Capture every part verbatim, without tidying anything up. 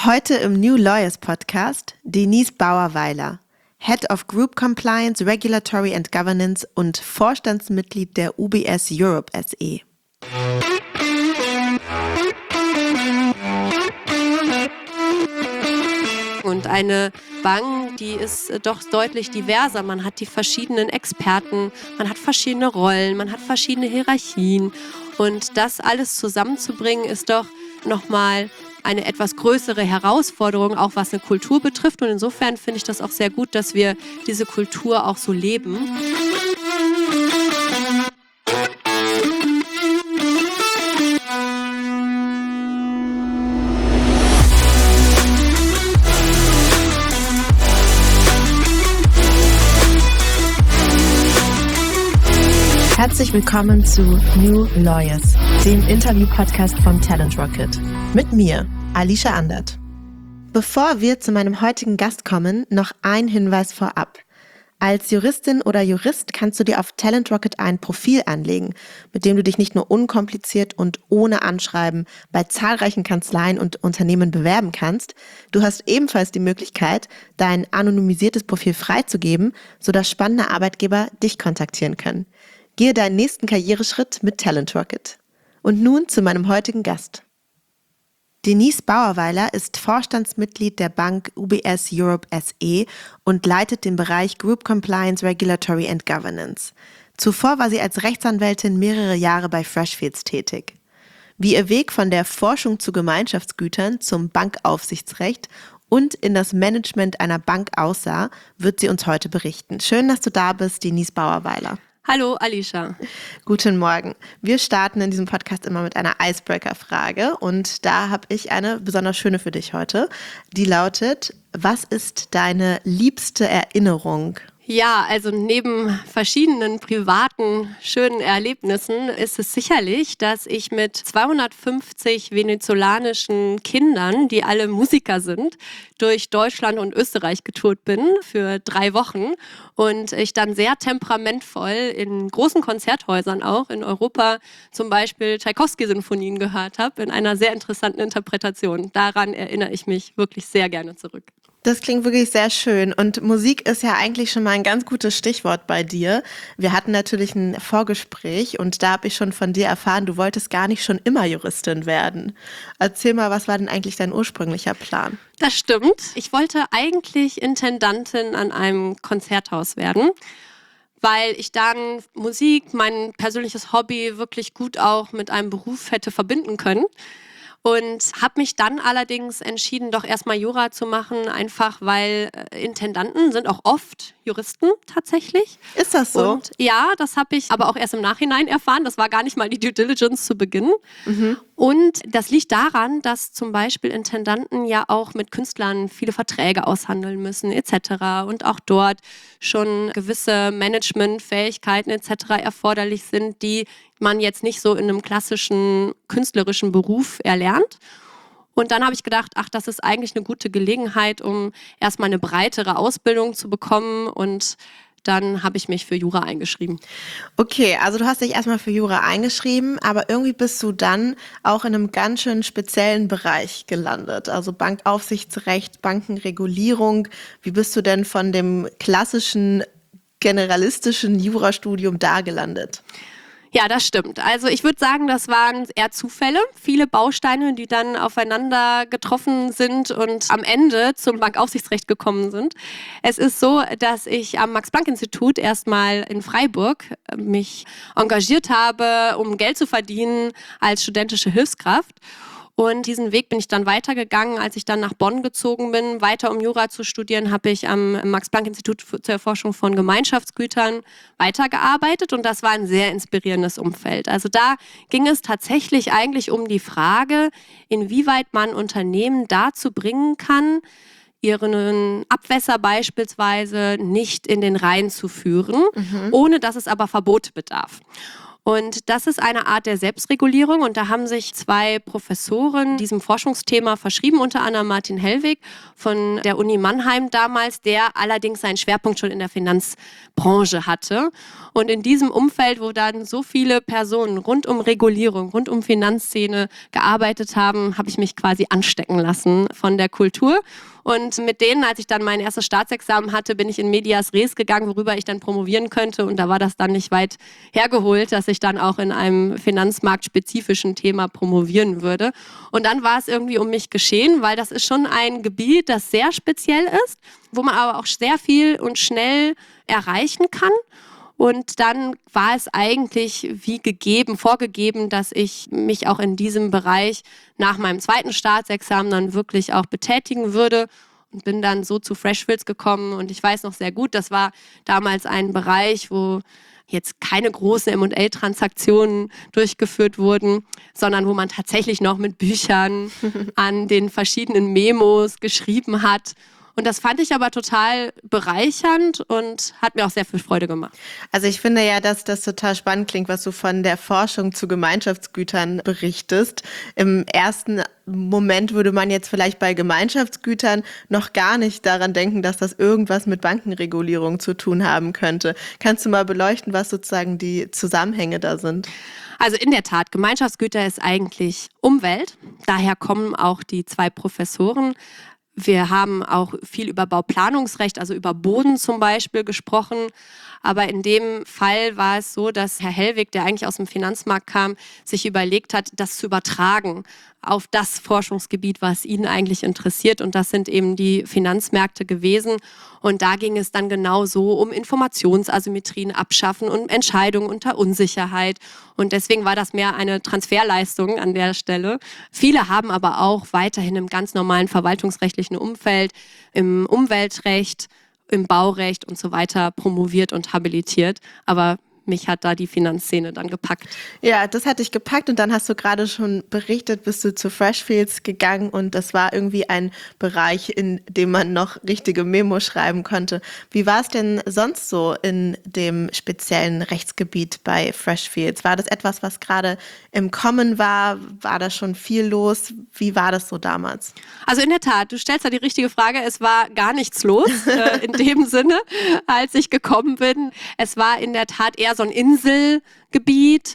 Heute im New Lawyers Podcast Denise Bauerweiler, Head of Group Compliance, Regulatory and Governance und Vorstandsmitglied der U B S Europe S E. Und eine Bank, die ist doch deutlich diverser. Man hat die verschiedenen Experten, man hat verschiedene Rollen, man hat verschiedene Hierarchien. Und das alles zusammenzubringen, ist doch nochmal eine etwas größere Herausforderung, auch was eine Kultur betrifft. Und insofern finde ich das auch sehr gut, dass wir diese Kultur auch so leben. Herzlich willkommen zu New Lawyers, dem Interview-Podcast von Talent Rocket. Mit mir, Alicia Andert. Bevor wir zu meinem heutigen Gast kommen, noch ein Hinweis vorab. Als Juristin oder Jurist kannst du dir auf Talent Rocket ein Profil anlegen, mit dem du dich nicht nur unkompliziert und ohne Anschreiben bei zahlreichen Kanzleien und Unternehmen bewerben kannst, du hast ebenfalls die Möglichkeit, dein anonymisiertes Profil freizugeben, sodass spannende Arbeitgeber dich kontaktieren können. Gehe deinen nächsten Karriereschritt mit Talent Rocket. Und nun zu meinem heutigen Gast. Denise Bauerweiler ist Vorstandsmitglied der Bank U B S Europe S E und leitet den Bereich Group Compliance, Regulatory and Governance. Zuvor war sie als Rechtsanwältin mehrere Jahre bei Freshfields tätig. Wie ihr Weg von der Forschung zu Gemeinschaftsgütern zum Bankaufsichtsrecht und in das Management einer Bank aussah, wird sie uns heute berichten. Schön, dass du da bist, Denise Bauerweiler. Hallo Alicia. Guten Morgen. Wir starten in diesem Podcast immer mit einer Icebreaker-Frage und da habe ich eine besonders schöne für dich heute. Die lautet: Was ist deine liebste Erinnerung? Ja, also neben verschiedenen privaten, schönen Erlebnissen ist es sicherlich, dass ich mit zweihundertfünfzig venezolanischen Kindern, die alle Musiker sind, durch Deutschland und Österreich getourt bin für drei Wochen und ich dann sehr temperamentvoll in großen Konzerthäusern auch in Europa zum Beispiel Tschaikowski-Sinfonien gehört habe, in einer sehr interessanten Interpretation. Daran erinnere ich mich wirklich sehr gerne zurück. Das klingt wirklich sehr schön und Musik ist ja eigentlich schon mal ein ganz gutes Stichwort bei dir. Wir hatten natürlich ein Vorgespräch und da habe ich schon von dir erfahren, du wolltest gar nicht schon immer Juristin werden. Erzähl mal, was war denn eigentlich dein ursprünglicher Plan? Das stimmt. Ich wollte eigentlich Intendantin an einem Konzerthaus werden, weil ich dann Musik, mein persönliches Hobby, wirklich gut auch mit einem Beruf hätte verbinden können. Und habe mich dann allerdings entschieden, doch erstmal Jura zu machen, einfach weil äh, Intendanten sind auch oft Juristen tatsächlich. Ist das so? Und ja, das habe ich aber auch erst im Nachhinein erfahren. Das war gar nicht mal die Due Diligence zu Beginn. Mhm. Und das liegt daran, dass zum Beispiel Intendanten ja auch mit Künstlern viele Verträge aushandeln müssen et cetera. Und auch dort schon gewisse Managementfähigkeiten et cetera erforderlich sind, die man jetzt nicht so in einem klassischen künstlerischen Beruf erlernt. Und dann habe ich gedacht, ach, das ist eigentlich eine gute Gelegenheit, um erstmal eine breitere Ausbildung zu bekommen, und dann habe ich mich für Jura eingeschrieben. Okay, also du hast dich erstmal für Jura eingeschrieben, aber irgendwie bist du dann auch in einem ganz schön speziellen Bereich gelandet. Also Bankaufsichtsrecht, Bankenregulierung. Wie bist du denn von dem klassischen generalistischen Jurastudium da gelandet? Ja, das stimmt. Also ich würde sagen, das waren eher Zufälle, viele Bausteine, die dann aufeinander getroffen sind und am Ende zum Bankaufsichtsrecht gekommen sind. Es ist so, dass ich am Max-Planck-Institut erstmal in Freiburg mich engagiert habe, um Geld zu verdienen als studentische Hilfskraft. Und diesen Weg bin ich dann weitergegangen. Als ich dann nach Bonn gezogen bin, weiter um Jura zu studieren, habe ich am Max-Planck-Institut zur Erforschung von Gemeinschaftsgütern weitergearbeitet. Und das war ein sehr inspirierendes Umfeld. Also da ging es tatsächlich eigentlich um die Frage, inwieweit man Unternehmen dazu bringen kann, ihren Abwässer beispielsweise nicht in den Rhein zu führen, mhm. ohne dass es aber Verbote bedarf. Und das ist eine Art der Selbstregulierung und da haben sich zwei Professoren diesem Forschungsthema verschrieben, unter anderem Martin Hellwig von der Uni Mannheim damals, der allerdings seinen Schwerpunkt schon in der Finanzbranche hatte. Und in diesem Umfeld, wo dann so viele Personen rund um Regulierung, rund um Finanzszene gearbeitet haben, habe ich mich quasi anstecken lassen von der Kultur. Und mit denen, als ich dann mein erstes Staatsexamen hatte, bin ich in Medias Res gegangen, worüber ich dann promovieren könnte. Und da war das dann nicht weit hergeholt, dass ich dann auch in einem finanzmarktspezifischen Thema promovieren würde. Und dann war es irgendwie um mich geschehen, weil das ist schon ein Gebiet, das sehr speziell ist, wo man aber auch sehr viel und schnell erreichen kann. Und dann war es eigentlich wie gegeben, vorgegeben, dass ich mich auch in diesem Bereich nach meinem zweiten Staatsexamen dann wirklich auch betätigen würde und bin dann so zu Freshfields gekommen. Und ich weiß noch sehr gut, das war damals ein Bereich, wo jetzt keine großen M und A-Transaktionen durchgeführt wurden, sondern wo man tatsächlich noch mit Büchern an den verschiedenen Memos geschrieben hat. Und das fand ich aber total bereichernd und hat mir auch sehr viel Freude gemacht. Also ich finde ja, dass das total spannend klingt, was du von der Forschung zu Gemeinschaftsgütern berichtest. Im ersten Moment würde man jetzt vielleicht bei Gemeinschaftsgütern noch gar nicht daran denken, dass das irgendwas mit Bankenregulierung zu tun haben könnte. Kannst du mal beleuchten, was sozusagen die Zusammenhänge da sind? Also in der Tat, Gemeinschaftsgüter ist eigentlich Umwelt. Daher kommen auch die zwei Professoren. Wir haben auch viel über Bauplanungsrecht, also über Boden zum Beispiel gesprochen. Aber in dem Fall war es so, dass Herr Hellwig, der eigentlich aus dem Finanzmarkt kam, sich überlegt hat, das zu übertragen auf das Forschungsgebiet, was ihn eigentlich interessiert. Und das sind eben die Finanzmärkte gewesen. Und da ging es dann genau so um Informationsasymmetrien abschaffen und Entscheidungen unter Unsicherheit. Und deswegen war das mehr eine Transferleistung an der Stelle. Viele haben aber auch weiterhin im ganz normalen verwaltungsrechtlichen Umfeld, im Umweltrecht, im Baurecht und so weiter promoviert und habilitiert. Aber mich hat da die Finanzszene dann gepackt. Ja, das hat dich gepackt und dann hast du gerade schon berichtet, bist du zu Freshfields gegangen und das war irgendwie ein Bereich, in dem man noch richtige Memos schreiben konnte. Wie war es denn sonst so in dem speziellen Rechtsgebiet bei Freshfields? War das etwas, was gerade im Kommen war? War da schon viel los? Wie war das so damals? Also in der Tat, du stellst da die richtige Frage. Es war gar nichts los äh, in dem Sinne, als ich gekommen bin. Es war in der Tat eher so ein Inselgebiet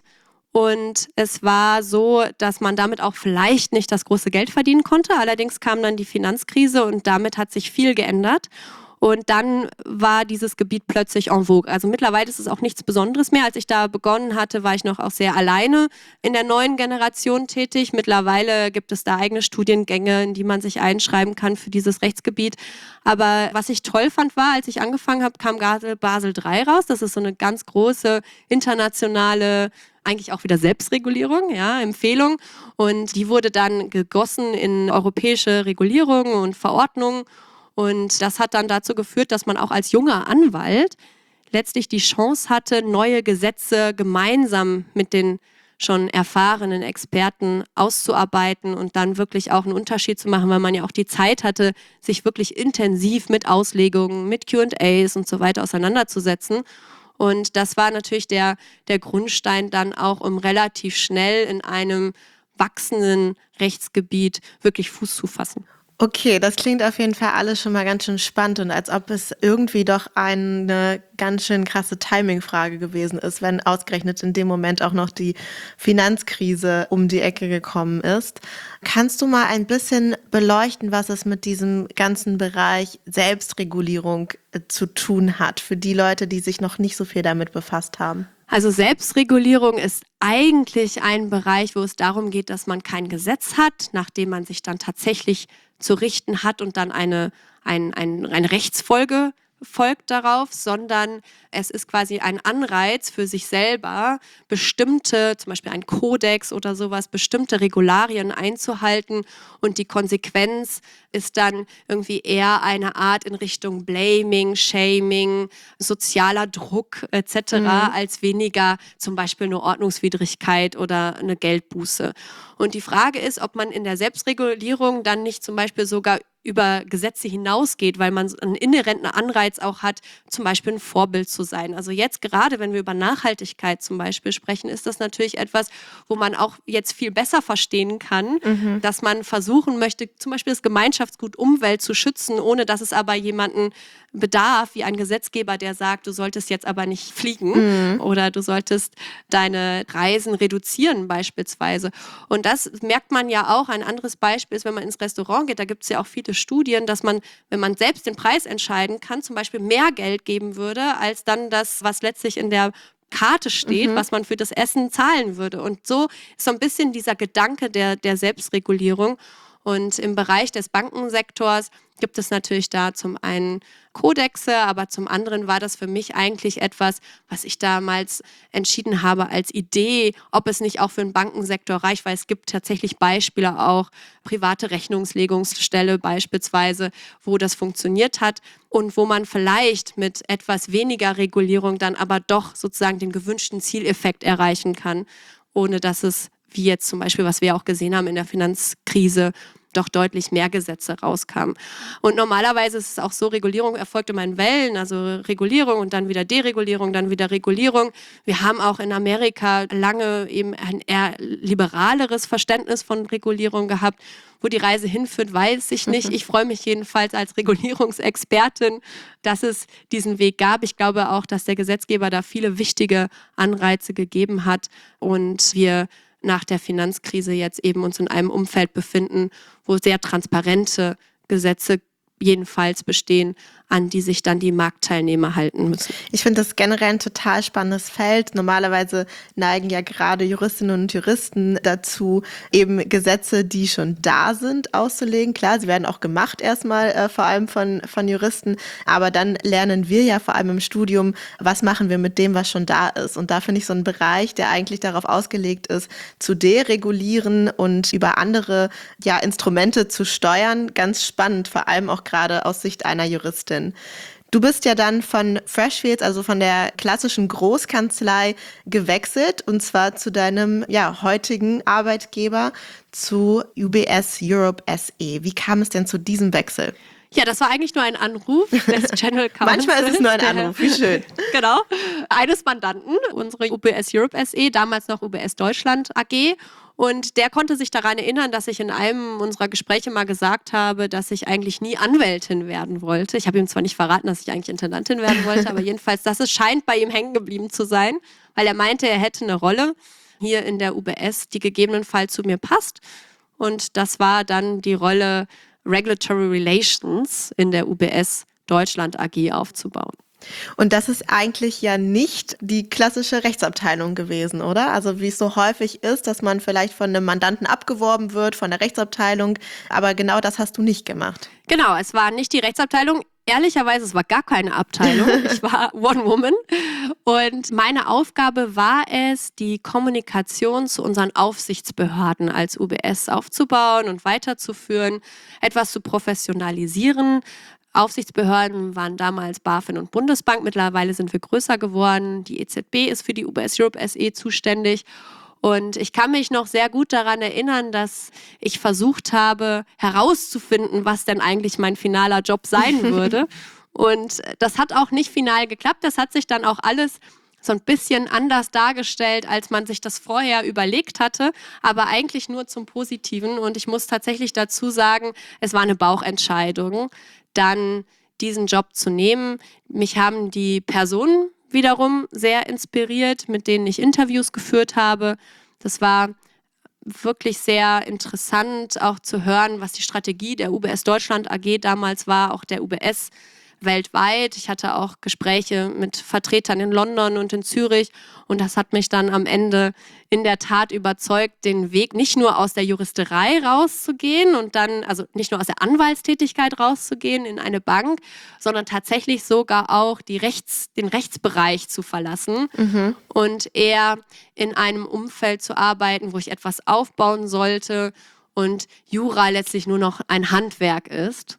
und es war so, dass man damit auch vielleicht nicht das große Geld verdienen konnte. Allerdings kam dann die Finanzkrise und damit hat sich viel geändert. Und dann war dieses Gebiet plötzlich en vogue. Also mittlerweile ist es auch nichts Besonderes mehr. Als ich da begonnen hatte, war ich noch auch sehr alleine in der neuen Generation tätig. Mittlerweile gibt es da eigene Studiengänge, in die man sich einschreiben kann für dieses Rechtsgebiet. Aber was ich toll fand, war, als ich angefangen habe, kam Basel drei raus. Das ist so eine ganz große internationale, eigentlich auch wieder Selbstregulierung, ja, Empfehlung. Und die wurde dann gegossen in europäische Regulierungen und Verordnungen. Und das hat dann dazu geführt, dass man auch als junger Anwalt letztlich die Chance hatte, neue Gesetze gemeinsam mit den schon erfahrenen Experten auszuarbeiten und dann wirklich auch einen Unterschied zu machen, weil man ja auch die Zeit hatte, sich wirklich intensiv mit Auslegungen, mit Q and A's und so weiter auseinanderzusetzen. Und das war natürlich der, der Grundstein dann auch, um relativ schnell in einem wachsenden Rechtsgebiet wirklich Fuß zu fassen. Okay, das klingt auf jeden Fall alles schon mal ganz schön spannend und als ob es irgendwie doch eine ganz schön krasse Timing-Frage gewesen ist, wenn ausgerechnet in dem Moment auch noch die Finanzkrise um die Ecke gekommen ist. Kannst du mal ein bisschen beleuchten, was es mit diesem ganzen Bereich Selbstregulierung zu tun hat, für die Leute, die sich noch nicht so viel damit befasst haben? Also Selbstregulierung ist eigentlich ein Bereich, wo es darum geht, dass man kein Gesetz hat, nach dem man sich dann tatsächlich zu richten hat und dann eine, ein, ein, eine Rechtsfolge folgt darauf, sondern es ist quasi ein Anreiz für sich selber, bestimmte, zum Beispiel ein Kodex oder sowas, bestimmte Regularien einzuhalten und die Konsequenz ist dann irgendwie eher eine Art in Richtung Blaming, Shaming, sozialer Druck et cetera, mhm. als weniger zum Beispiel eine Ordnungswidrigkeit oder eine Geldbuße. Und die Frage ist, ob man in der Selbstregulierung dann nicht zum Beispiel sogar über Gesetze hinausgeht, weil man einen inhärenten Anreiz auch hat, zum Beispiel ein Vorbild zu sein. Also jetzt gerade, wenn wir über Nachhaltigkeit zum Beispiel sprechen, ist das natürlich etwas, wo man auch jetzt viel besser verstehen kann, mhm. dass man versuchen möchte, zum Beispiel das Gemeinschaftsgut Umwelt zu schützen, ohne dass es aber jemanden bedarf, wie ein Gesetzgeber, der sagt, du solltest jetzt aber nicht fliegen mhm. oder du solltest deine Reisen reduzieren beispielsweise. Und das merkt man ja auch. Ein anderes Beispiel ist, wenn man ins Restaurant geht, da gibt es ja auch viele Studien, dass man, wenn man selbst den Preis entscheiden kann, zum Beispiel mehr Geld geben würde, als dann das, was letztlich in der Karte steht, mhm. was man für das Essen zahlen würde. Und so ist so ein bisschen dieser Gedanke der, der Selbstregulierung. Und im Bereich des Bankensektors gibt es natürlich da zum einen Kodexe, aber zum anderen war das für mich eigentlich etwas, was ich damals entschieden habe als Idee, ob es nicht auch für den Bankensektor reicht, weil es gibt tatsächlich Beispiele auch, private Rechnungslegungsstelle beispielsweise, wo das funktioniert hat und wo man vielleicht mit etwas weniger Regulierung dann aber doch sozusagen den gewünschten Zieleffekt erreichen kann, ohne dass es, wie jetzt zum Beispiel, was wir auch gesehen haben in der Finanzkrise, doch deutlich mehr Gesetze rauskamen. Und normalerweise ist es auch so, Regulierung erfolgt immer in Wellen, also Regulierung und dann wieder Deregulierung, dann wieder Regulierung. Wir haben auch in Amerika lange eben ein eher liberaleres Verständnis von Regulierung gehabt. Wo die Reise hinführt, weiß ich nicht. Ich freue mich jedenfalls als Regulierungsexpertin, dass es diesen Weg gab. Ich glaube auch, dass der Gesetzgeber da viele wichtige Anreize gegeben hat und wir nach der Finanzkrise jetzt eben uns in einem Umfeld befinden, wo sehr transparente Gesetze jedenfalls bestehen, an die sich dann die Marktteilnehmer halten müssen. Ich finde das generell ein total spannendes Feld. Normalerweise neigen ja gerade Juristinnen und Juristen dazu, eben Gesetze, die schon da sind, auszulegen. Klar, sie werden auch gemacht erstmal, äh, vor allem von, von Juristen. Aber dann lernen wir ja vor allem im Studium, was machen wir mit dem, was schon da ist. Und da finde ich so einen Bereich, der eigentlich darauf ausgelegt ist, zu deregulieren und über andere ja, Instrumente zu steuern, ganz spannend, vor allem auch gerade aus Sicht einer Juristin. Du bist ja dann von Freshfields, also von der klassischen Großkanzlei, gewechselt und zwar zu deinem ja, heutigen Arbeitgeber, zu U B S Europe S E. Wie kam es denn zu diesem Wechsel? Ja, das war eigentlich nur ein Anruf des General Counsel. Manchmal ist es nur ein Anruf, wie schön. Genau, eines Mandanten, unsere U B S Europe S E, damals noch U B S Deutschland A G. Und der konnte sich daran erinnern, dass ich in einem unserer Gespräche mal gesagt habe, dass ich eigentlich nie Anwältin werden wollte. Ich habe ihm zwar nicht verraten, dass ich eigentlich Intendantin werden wollte, aber jedenfalls, das ist, scheint bei ihm hängen geblieben zu sein, weil er meinte, er hätte eine Rolle hier in der U B S, die gegebenenfalls zu mir passt. Und das war dann die Rolle Regulatory Relations in der U B S Deutschland A G aufzubauen. Und das ist eigentlich ja nicht die klassische Rechtsabteilung gewesen, oder? Also wie es so häufig ist, dass man vielleicht von einem Mandanten abgeworben wird, von der Rechtsabteilung, aber genau das hast du nicht gemacht. Genau, es war nicht die Rechtsabteilung. Ehrlicherweise, es war gar keine Abteilung. Ich war One Woman. Und meine Aufgabe war es, die Kommunikation zu unseren Aufsichtsbehörden als U B S aufzubauen und weiterzuführen, etwas zu professionalisieren. Aufsichtsbehörden waren damals BaFin und Bundesbank. Mittlerweile sind wir größer geworden. Die E Z B ist für die U B S Europe S E zuständig. Und ich kann mich noch sehr gut daran erinnern, dass ich versucht habe, herauszufinden, was denn eigentlich mein finaler Job sein würde. Und das hat auch nicht final geklappt. Das hat sich dann auch alles so ein bisschen anders dargestellt, als man sich das vorher überlegt hatte, aber eigentlich nur zum Positiven. Und ich muss tatsächlich dazu sagen, es war eine Bauchentscheidung, dann diesen Job zu nehmen. Mich haben die Personen wiederum sehr inspiriert, mit denen ich Interviews geführt habe. Das war wirklich sehr interessant, auch zu hören, was die Strategie der U B S Deutschland A G damals war, auch der U B S weltweit. Ich hatte auch Gespräche mit Vertretern in London und in Zürich und das hat mich dann am Ende in der Tat überzeugt, den Weg nicht nur aus der Juristerei rauszugehen und dann, also nicht nur aus der Anwaltstätigkeit rauszugehen in eine Bank, sondern tatsächlich sogar auch die Rechts, den Rechtsbereich zu verlassen mhm. und eher in einem Umfeld zu arbeiten, wo ich etwas aufbauen sollte und Jura letztlich nur noch ein Handwerk ist.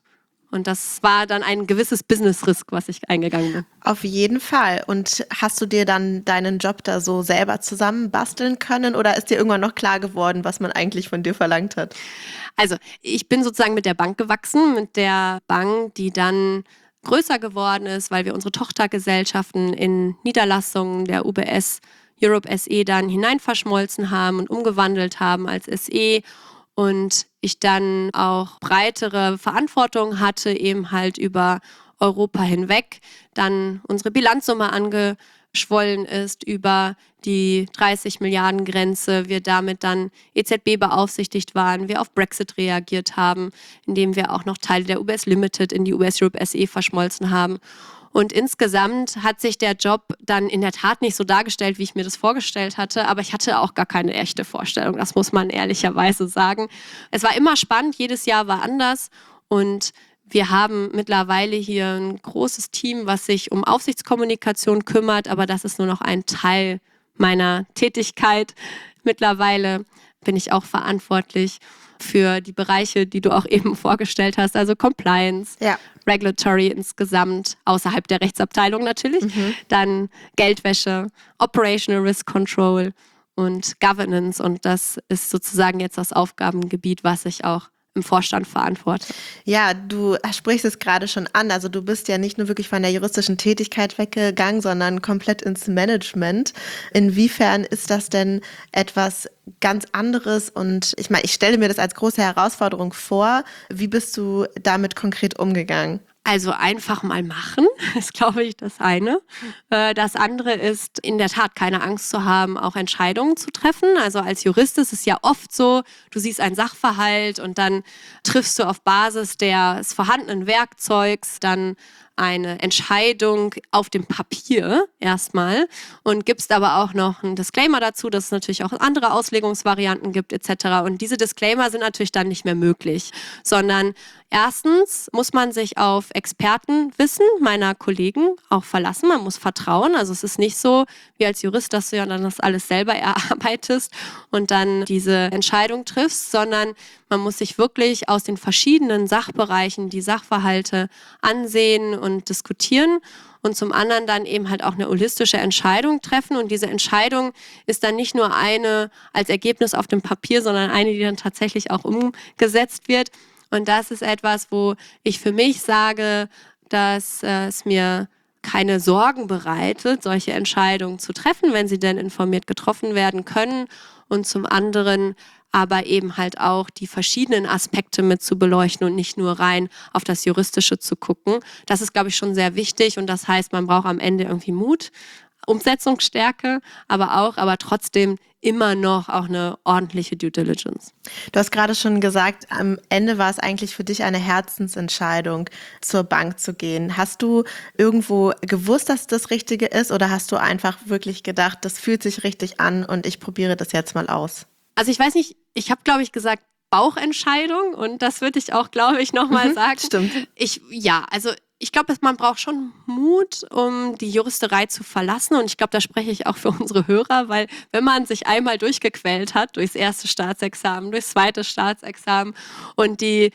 Und das war dann ein gewisses Business-Risk, was ich eingegangen bin. Auf jeden Fall. Und hast du dir dann deinen Job da so selber zusammenbasteln können oder ist dir irgendwann noch klar geworden, was man eigentlich von dir verlangt hat? Also ich bin sozusagen mit der Bank gewachsen, mit der Bank, die dann größer geworden ist, weil wir unsere Tochtergesellschaften in Niederlassungen der U B S Europe S E dann hinein verschmolzen haben und umgewandelt haben als S E. Und ich dann auch breitere Verantwortung hatte, eben halt über Europa hinweg. Dann unsere Bilanzsumme angeschwollen ist über die dreißig Milliarden Grenze. Wir damit dann E Z B beaufsichtigt waren, wir auf Brexit reagiert haben, indem wir auch noch Teile der U B S Limited in die U B S Europe S E verschmolzen haben. Und insgesamt hat sich der Job dann in der Tat nicht so dargestellt, wie ich mir das vorgestellt hatte. Aber ich hatte auch gar keine echte Vorstellung, das muss man ehrlicherweise sagen. Es war immer spannend, jedes Jahr war anders. Und wir haben mittlerweile hier ein großes Team, was sich um Aufsichtskommunikation kümmert. Aber das ist nur noch ein Teil meiner Tätigkeit. Mittlerweile bin ich auch verantwortlich für die Bereiche, die du auch eben vorgestellt hast, also Compliance, ja. Regulatory insgesamt, außerhalb der Rechtsabteilung natürlich, mhm. dann Geldwäsche, Operational Risk Control und Governance und das ist sozusagen jetzt das Aufgabengebiet, was ich auch im Vorstand verantworte. Ja, du sprichst es gerade schon an. Also du bist ja nicht nur wirklich von der juristischen Tätigkeit weggegangen, sondern komplett ins Management. Inwiefern ist das denn etwas ganz anderes? Und ich meine, ich stelle mir das als große Herausforderung vor. Wie bist du damit konkret umgegangen? Also einfach mal machen, ist, glaube ich, das eine. Das andere ist, in der Tat keine Angst zu haben, auch Entscheidungen zu treffen. Also als Jurist ist es ja oft so, du siehst einen Sachverhalt und dann triffst du auf Basis des vorhandenen Werkzeugs dann eine Entscheidung auf dem Papier erstmal und gibst aber auch noch einen Disclaimer dazu, dass es natürlich auch andere Auslegungsvarianten gibt et cetera. Und diese Disclaimer sind natürlich dann nicht mehr möglich, sondern erstens muss man sich auf Expertenwissen meiner Kollegen auch verlassen. Man muss vertrauen. Also es ist nicht so wie als Jurist, dass du ja dann das alles selber erarbeitest und dann diese Entscheidung triffst, sondern man muss sich wirklich aus den verschiedenen Sachbereichen die Sachverhalte ansehen und diskutieren und zum anderen dann eben halt auch eine holistische Entscheidung treffen. Und diese Entscheidung ist dann nicht nur eine als Ergebnis auf dem Papier, sondern eine, die dann tatsächlich auch umgesetzt wird. Und das ist etwas, wo ich für mich sage, dass äh, es mir keine Sorgen bereitet, solche Entscheidungen zu treffen, wenn sie denn informiert getroffen werden können. Und zum anderen aber eben halt auch die verschiedenen Aspekte mit zu beleuchten und nicht nur rein auf das Juristische zu gucken. Das ist, glaube ich, schon sehr wichtig und das heißt, man braucht am Ende irgendwie Mut, Umsetzungsstärke, aber auch, aber trotzdem immer noch auch eine ordentliche Due Diligence. Du hast gerade schon gesagt, am Ende war es eigentlich für dich eine Herzensentscheidung, zur Bank zu gehen. Hast du irgendwo gewusst, dass das Richtige ist oder hast du einfach wirklich gedacht, das fühlt sich richtig an und ich probiere das jetzt mal aus? Also ich weiß nicht, ich habe, glaube ich, gesagt Bauchentscheidung und das würde ich auch, glaube ich, nochmal mhm, sagen. Stimmt. Ich, ja, also ich glaube, man braucht schon Mut, um die Juristerei zu verlassen und ich glaube, da spreche ich auch für unsere Hörer, weil wenn man sich einmal durchgequält hat, durchs erste Staatsexamen, durchs zweite Staatsexamen und die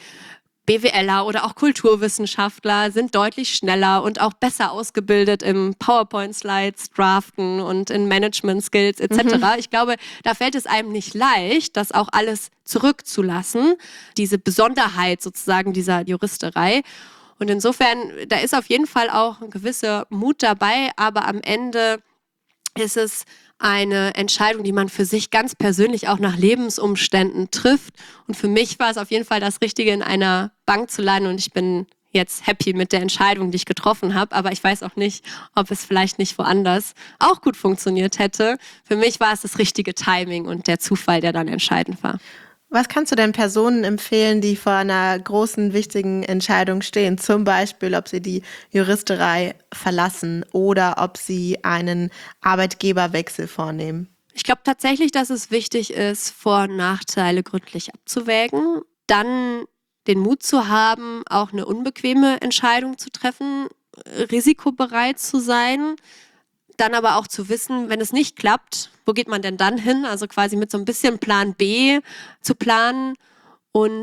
BWLer oder auch Kulturwissenschaftler sind deutlich schneller und auch besser ausgebildet im PowerPoint-Slides, Draften und in Management-Skills et cetera. Mhm. Ich glaube, da fällt es einem nicht leicht, das auch alles zurückzulassen, diese Besonderheit sozusagen dieser Juristerei. Und insofern, da ist auf jeden Fall auch ein gewisser Mut dabei, aber am Ende ist es eine Entscheidung, die man für sich ganz persönlich auch nach Lebensumständen trifft. Und für mich war es auf jeden Fall das Richtige, in einer Bank zu landen. Und ich bin jetzt happy mit der Entscheidung, die ich getroffen habe. Aber ich weiß auch nicht, ob es vielleicht nicht woanders auch gut funktioniert hätte. Für mich war es das richtige Timing und der Zufall, der dann entscheidend war. Was kannst du denn Personen empfehlen, die vor einer großen, wichtigen Entscheidung stehen? Zum Beispiel, ob sie die Juristerei verlassen oder ob sie einen Arbeitgeberwechsel vornehmen? Ich glaube tatsächlich, dass es wichtig ist, Vor- und Nachteile gründlich abzuwägen. Dann den Mut zu haben, auch eine unbequeme Entscheidung zu treffen, risikobereit zu sein. Dann aber auch zu wissen, wenn es nicht klappt, wo geht man denn dann hin? Also quasi mit so ein bisschen Plan B zu planen und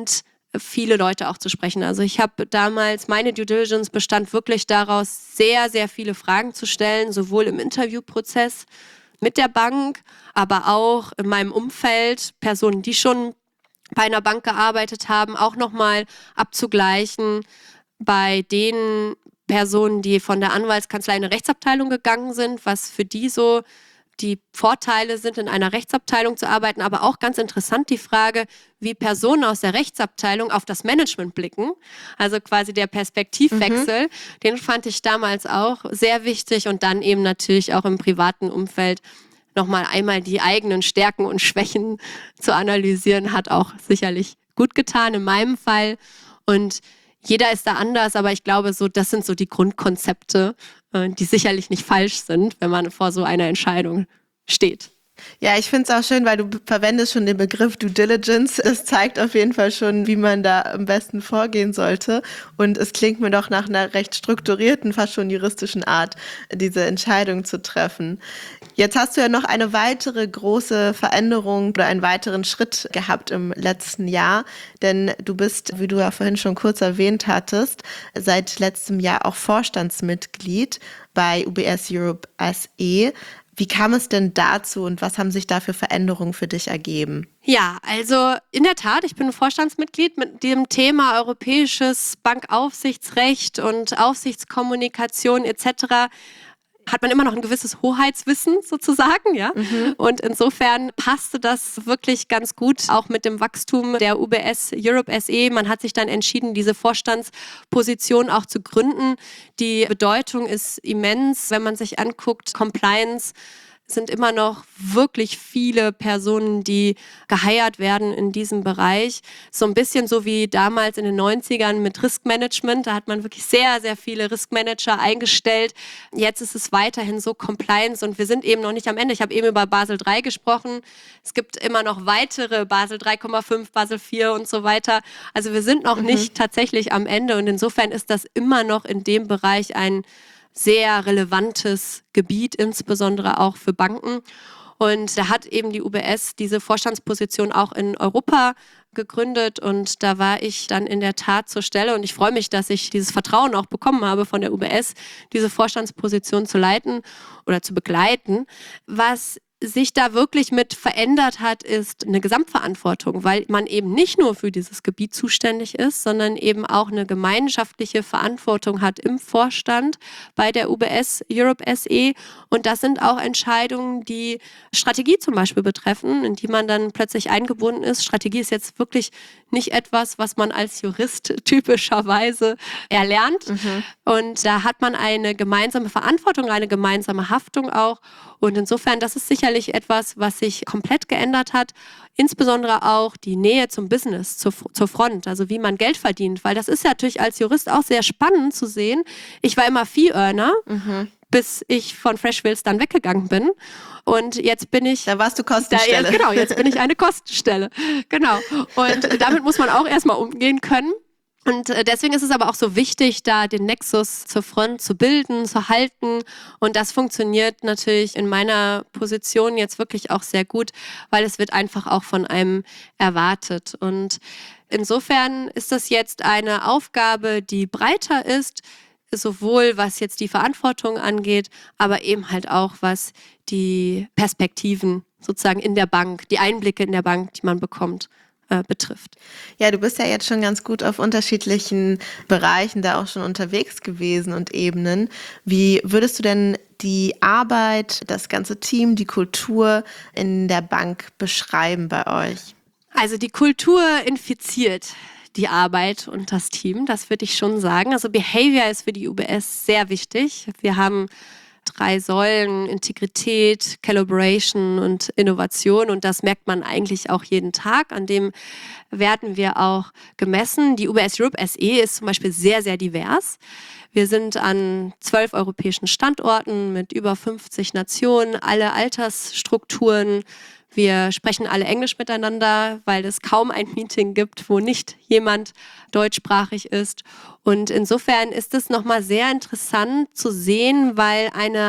viele Leute auch zu sprechen. Also ich habe damals, meine Due Diligence bestand wirklich daraus, sehr, sehr viele Fragen zu stellen, sowohl im Interviewprozess mit der Bank, aber auch in meinem Umfeld, Personen, die schon bei einer Bank gearbeitet haben, auch nochmal abzugleichen bei den Personen, die von der Anwaltskanzlei in eine Rechtsabteilung gegangen sind, was für die so die Vorteile sind, in einer Rechtsabteilung zu arbeiten, aber auch ganz interessant die Frage, wie Personen aus der Rechtsabteilung auf das Management blicken. Also quasi der Perspektivwechsel, mhm. den fand ich damals auch sehr wichtig und dann eben natürlich auch im privaten Umfeld nochmal einmal die eigenen Stärken und Schwächen zu analysieren, hat auch sicherlich gut getan in meinem Fall. Und jeder ist da anders, aber ich glaube, so das sind so die Grundkonzepte, die sicherlich nicht falsch sind, wenn man vor so einer Entscheidung steht. Ja, ich finde es auch schön, weil du verwendest schon den Begriff Due Diligence. Das zeigt auf jeden Fall schon, wie man da am besten vorgehen sollte. Und es klingt mir doch nach einer recht strukturierten, fast schon juristischen Art, diese Entscheidung zu treffen. Jetzt hast du ja noch eine weitere große Veränderung oder einen weiteren Schritt gehabt im letzten Jahr. Denn du bist, wie du ja vorhin schon kurz erwähnt hattest, seit letztem Jahr auch Vorstandsmitglied bei U B S Europe S E. Wie kam es denn dazu und was haben sich da für Veränderungen für dich ergeben? Ja, also in der Tat, ich bin Vorstandsmitglied mit dem Thema europäisches Bankaufsichtsrecht und Aufsichtskommunikation et cetera. Hat man immer noch ein gewisses Hoheitswissen sozusagen, ja. Mhm. Und insofern passte das wirklich ganz gut, auch mit dem Wachstum der U B S Europe S E. Man hat sich dann entschieden, diese Vorstandsposition auch zu gründen. Die Bedeutung ist immens, wenn man sich anguckt, Compliance sind immer noch wirklich viele Personen, die geheiert werden in diesem Bereich. So ein bisschen so wie damals in den neunzigern mit Riskmanagement. Da hat man wirklich sehr, sehr viele Riskmanager eingestellt. Jetzt ist es weiterhin so Compliance und wir sind eben noch nicht am Ende. Ich habe eben über Basel drei gesprochen. Es gibt immer noch weitere Basel drei Komma fünf, Basel vier und so weiter. Also wir sind noch mhm. nicht tatsächlich am Ende und insofern ist das immer noch in dem Bereich ein sehr relevantes Gebiet, insbesondere auch für Banken. Und da hat eben die U B S diese Vorstandsposition auch in Europa gegründet und da war ich dann in der Tat zur Stelle und ich freue mich, dass ich dieses Vertrauen auch bekommen habe von der U B S, diese Vorstandsposition zu leiten oder zu begleiten. Was sich da wirklich mit verändert hat, ist eine Gesamtverantwortung, weil man eben nicht nur für dieses Gebiet zuständig ist, sondern eben auch eine gemeinschaftliche Verantwortung hat im Vorstand bei der U B S Europe S E. Und das sind auch Entscheidungen, die Strategie zum Beispiel betreffen, in die man dann plötzlich eingebunden ist. Strategie ist jetzt wirklich nicht etwas, was man als Jurist typischerweise erlernt. Mhm. Und da hat man eine gemeinsame Verantwortung, eine gemeinsame Haftung auch. Und insofern, das ist sicherlich etwas, was sich komplett geändert hat. Insbesondere auch die Nähe zum Business, zur, zur Front, also wie man Geld verdient. Weil das ist ja natürlich als Jurist auch sehr spannend zu sehen. Ich war immer Fee-Earner, mhm. bis ich von Freshwills dann weggegangen bin. Und jetzt bin ich... Da warst du Kostenstelle. Da, ja, genau, jetzt bin ich eine Kostenstelle. Genau. Und damit muss man auch erstmal umgehen können. Und deswegen ist es aber auch so wichtig, da den Nexus zur Front zu bilden, zu halten. Und das funktioniert natürlich in meiner Position jetzt wirklich auch sehr gut, weil es wird einfach auch von einem erwartet. Und insofern ist das jetzt eine Aufgabe, die breiter ist, sowohl was jetzt die Verantwortung angeht, aber eben halt auch was die Perspektiven sozusagen in der Bank, die Einblicke in der Bank, die man bekommt, äh, betrifft. Ja, du bist ja jetzt schon ganz gut auf unterschiedlichen Bereichen da auch schon unterwegs gewesen und Ebenen. Wie würdest du denn die Arbeit, das ganze Team, die Kultur in der Bank beschreiben bei euch? Also die Kultur infiziert die Arbeit und das Team, das würde ich schon sagen. Also Behavior ist für die U B S sehr wichtig. Wir haben drei Säulen, Integrität, Collaboration und Innovation und das merkt man eigentlich auch jeden Tag. An dem werden wir auch gemessen. Die U B S Europe S E ist zum Beispiel sehr, sehr divers. Wir sind an zwölf europäischen Standorten mit über fünfzig Nationen, alle Altersstrukturen. Wir sprechen alle Englisch miteinander, weil es kaum ein Meeting gibt, wo nicht jemand deutschsprachig ist. Und insofern ist es nochmal sehr interessant zu sehen, weil eine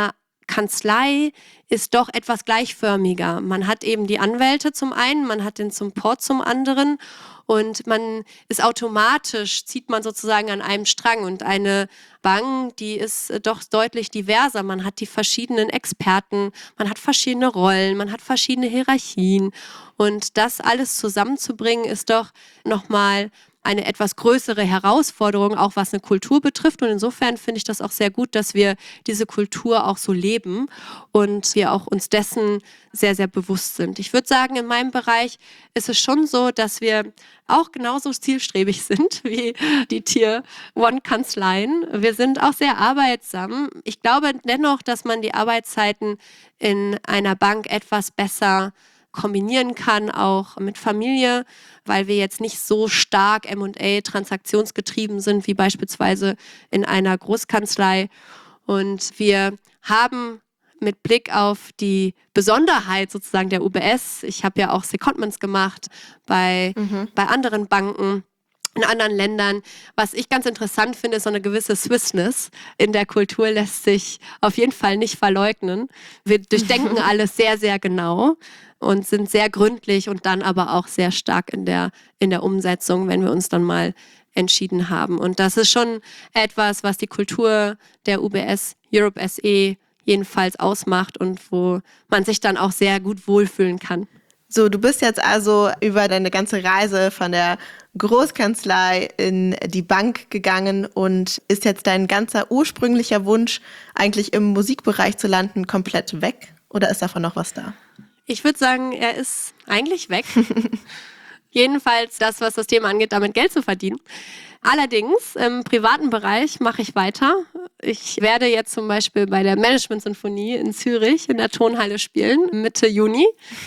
Kanzlei ist doch etwas gleichförmiger. Man hat eben die Anwälte zum einen, man hat den Support zum anderen und man ist automatisch, zieht man sozusagen an einem Strang. Und eine Bank, die ist doch deutlich diverser. Man hat die verschiedenen Experten, man hat verschiedene Rollen, man hat verschiedene Hierarchien. Und das alles zusammenzubringen, ist doch nochmal eine etwas größere Herausforderung, auch was eine Kultur betrifft. Und insofern finde ich das auch sehr gut, dass wir diese Kultur auch so leben und wir auch uns dessen sehr, sehr bewusst sind. Ich würde sagen, in meinem Bereich ist es schon so, dass wir auch genauso zielstrebig sind wie die Tier One Kanzleien. Wir sind auch sehr arbeitsam. Ich glaube dennoch, dass man die Arbeitszeiten in einer Bank etwas besser kombinieren kann, auch mit Familie, weil wir jetzt nicht so stark M und A transaktionsgetrieben sind, wie beispielsweise in einer Großkanzlei. Und wir haben mit Blick auf die Besonderheit sozusagen der U B S, ich habe ja auch Secondments gemacht bei, mhm. bei anderen Banken, in anderen Ländern. Was ich ganz interessant finde, ist so eine gewisse Swissness in der Kultur, lässt sich auf jeden Fall nicht verleugnen. Wir durchdenken alles sehr, sehr genau und sind sehr gründlich und dann aber auch sehr stark in der, in der Umsetzung, wenn wir uns dann mal entschieden haben. Und das ist schon etwas, was die Kultur der U B S, Europe S E jedenfalls ausmacht und wo man sich dann auch sehr gut wohlfühlen kann. So, du bist jetzt also über deine ganze Reise von der Großkanzlei in die Bank gegangen und ist jetzt dein ganzer ursprünglicher Wunsch, eigentlich im Musikbereich zu landen, komplett weg? Oder ist davon noch was da? Ich würde sagen, er ist eigentlich weg. Jedenfalls das, was das Thema angeht, damit Geld zu verdienen. Allerdings im privaten Bereich mache ich weiter. Ich werde jetzt zum Beispiel bei der Management-Sinfonie in Zürich in der Tonhalle spielen, Mitte Juni.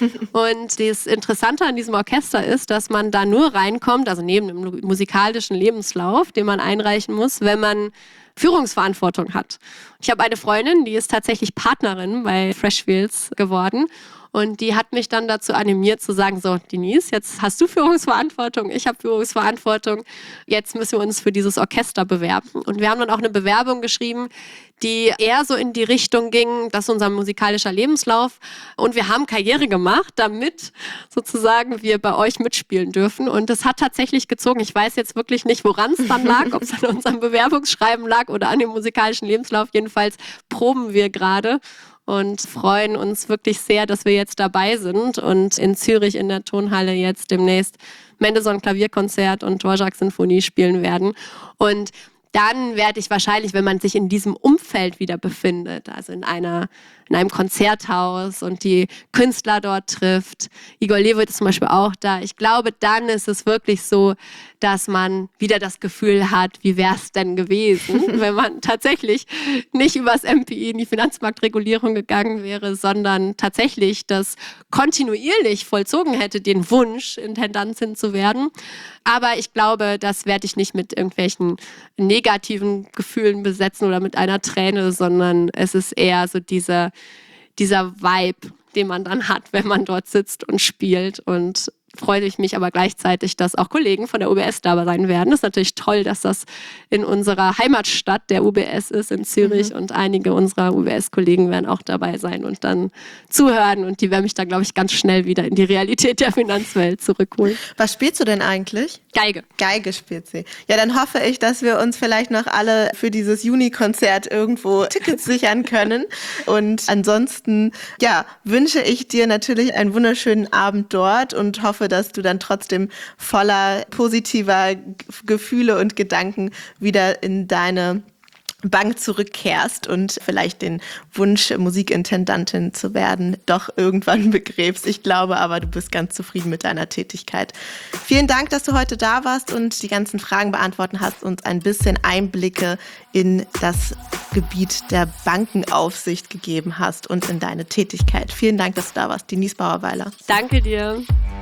Und das Interessante an diesem Orchester ist, dass man da nur reinkommt, also neben dem musikalischen Lebenslauf, den man einreichen muss, wenn man Führungsverantwortung hat. Ich habe eine Freundin, die ist tatsächlich Partnerin bei Freshfields geworden. Und die hat mich dann dazu animiert zu sagen, so Denise, jetzt hast du Führungsverantwortung, ich habe Führungsverantwortung, jetzt müssen wir uns für dieses Orchester bewerben. Und wir haben dann auch eine Bewerbung geschrieben, die eher so in die Richtung ging, das ist unser musikalischer Lebenslauf. Und wir haben Karriere gemacht, damit sozusagen wir bei euch mitspielen dürfen. Und das hat tatsächlich gezogen. Ich weiß jetzt wirklich nicht, woran es dann lag, ob es an unserem Bewerbungsschreiben lag oder an dem musikalischen Lebenslauf. Jedenfalls proben wir gerade und freuen uns wirklich sehr, dass wir jetzt dabei sind und in Zürich in der Tonhalle jetzt demnächst Mendelssohn Klavierkonzert und Dvorak Sinfonie spielen werden. Und dann werde ich wahrscheinlich, wenn man sich in diesem Umfeld wieder befindet, also in einer in einem Konzerthaus und die Künstler dort trifft, Igor Levit ist zum Beispiel auch da, ich glaube, dann ist es wirklich so, dass man wieder das Gefühl hat, wie wäre es denn gewesen, wenn man tatsächlich nicht übers M P I in die Finanzmarktregulierung gegangen wäre, sondern tatsächlich das kontinuierlich vollzogen hätte, den Wunsch, Intendantin zu werden. Aber ich glaube, das werde ich nicht mit irgendwelchen negativen Gefühlen besetzen oder mit einer Träne, sondern es ist eher so dieser, dieser Vibe, den man dann hat, wenn man dort sitzt und spielt. Und freue ich mich aber gleichzeitig, dass auch Kollegen von der U B S da sein werden. Das ist natürlich toll, dass das in unserer Heimatstadt der U B S ist, in Zürich. Mhm. Und einige unserer U B S-Kollegen werden auch dabei sein und dann zuhören. Und die werden mich da, glaube ich, ganz schnell wieder in die Realität der Finanzwelt zurückholen. Was spielst du denn eigentlich? Geige. Geige spielt sie. Ja, dann hoffe ich, dass wir uns vielleicht noch alle für dieses Juni-Konzert irgendwo Tickets sichern können. Und ansonsten, ja, wünsche ich dir natürlich einen wunderschönen Abend dort und hoffe, dass du dann trotzdem voller positiver Gefühle und Gedanken wieder in deine Bank zurückkehrst und vielleicht den Wunsch, Musikintendantin zu werden, doch irgendwann begräbst. Ich glaube aber, du bist ganz zufrieden mit deiner Tätigkeit. Vielen Dank, dass du heute da warst und die ganzen Fragen beantworten hast und ein bisschen Einblicke in das Gebiet der Bankenaufsicht gegeben hast und in deine Tätigkeit. Vielen Dank, dass du da warst, Denise Bauerweiler. Danke dir.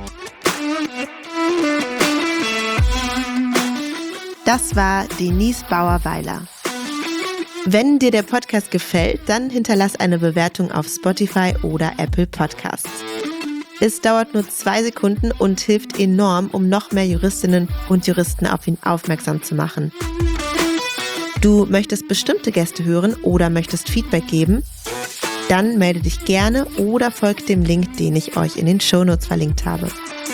Das war Denise Bauerweiler. Wenn dir der Podcast gefällt, dann hinterlass eine Bewertung auf Spotify oder Apple Podcasts. Es dauert nur zwei Sekunden und hilft enorm, um noch mehr Juristinnen und Juristen auf ihn aufmerksam zu machen. Du möchtest bestimmte Gäste hören oder möchtest Feedback geben? Dann melde dich gerne oder folgt dem Link, den ich euch in den Shownotes verlinkt habe.